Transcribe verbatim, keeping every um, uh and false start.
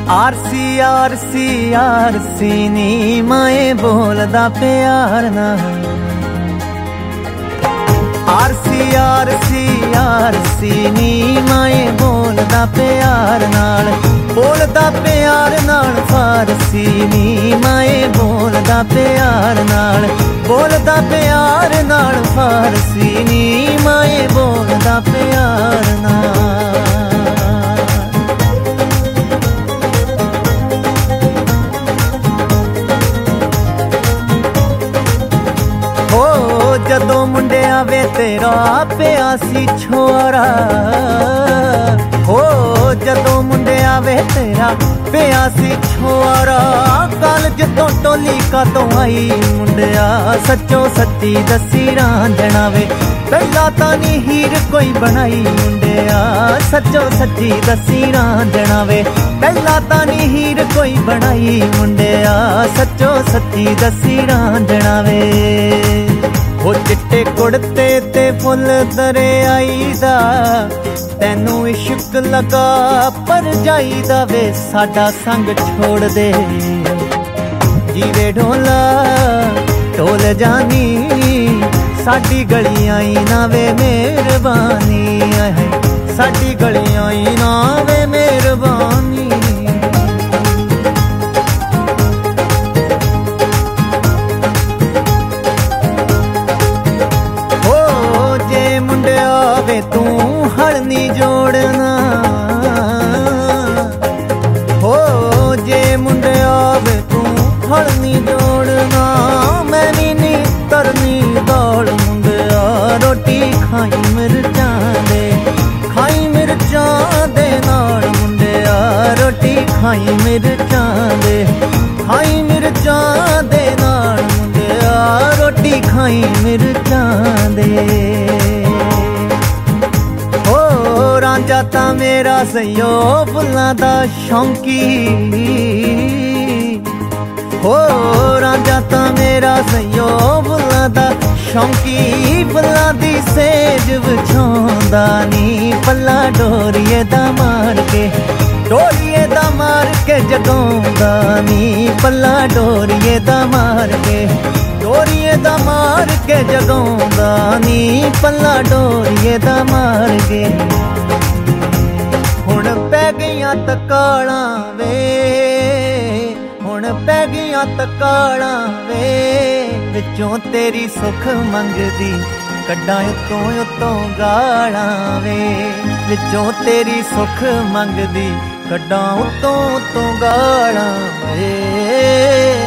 RC RC RC नी माए बोलदा प्यार नाल। आरसी आरसी आरसी नी माए बोलदा प्यार नाल। बोलदा प्यार नाल फारसी नी माए बोलदा प्यार नाल। बोलदा प्यार नाल फारसी नी माए बोलदा प्यार नाल। जदों मुंडिया वे तेरा पिया सी छोरा हो। जदों मुंडिया वे तेरा पिया सी छोरा कॉलेज तो टोली का तो आई मुंडिया सच्चो सच्ची दसी रांझना वे। पहला तां नी हीर कोई बनाई मुंडिया सच्चो सच्ची दसी रांझना वे। पहला तां नी हीर कोई बनाई मुंडिया सच्चो सच्ची दसी रांझना वे। वो चिट्टे कुड़ते ते फुल दरियाई दा तैनू इश्क लगा पर जाईदा वे। साडा संग छोड़ दे जीवे ढोला ढोल जानी साडी गलियां ना वे मेहरबानी है। साडी गलियां ना वे मेहरबानी। तू हड़नी जोड़ना हो जे मुंडे आवे तू हड़नी जोड़ना। मैं नी नी तरनी दाल मुंडिया रोटी खाई मिर्चां दे। खाई मिर्चां दे नाल मुंडिया रोटी खाई मिर्चां दे। खाई मिर्चां दे नाल मुंडिया रोटी खाई मिर्चां दे। रांझा तां मेरा सयो फुल्लां दा शौंकी हो। रांझा तां मेरा सयो फुल्लां दा शौंकी। फुल्लां दी सेज विछाउंदा नी पल्ला डोरिए दा मार के। डोरिए दा मार के जगाउंदा नी पल्ला डोरिए दा मार के। डोरिए दा मार के जगाउंदा नी पल्ला डोरिए दा मार के। हुण पै गईयां तकालां वे हुण पै गईयां तकालां वे। विचों तेरी सुख मंगदी कड्डां उत्तों उत्तों गालां वे। विचों तेरी सुख मंगदी कड्डां उत्तों उत्तों गालां वे।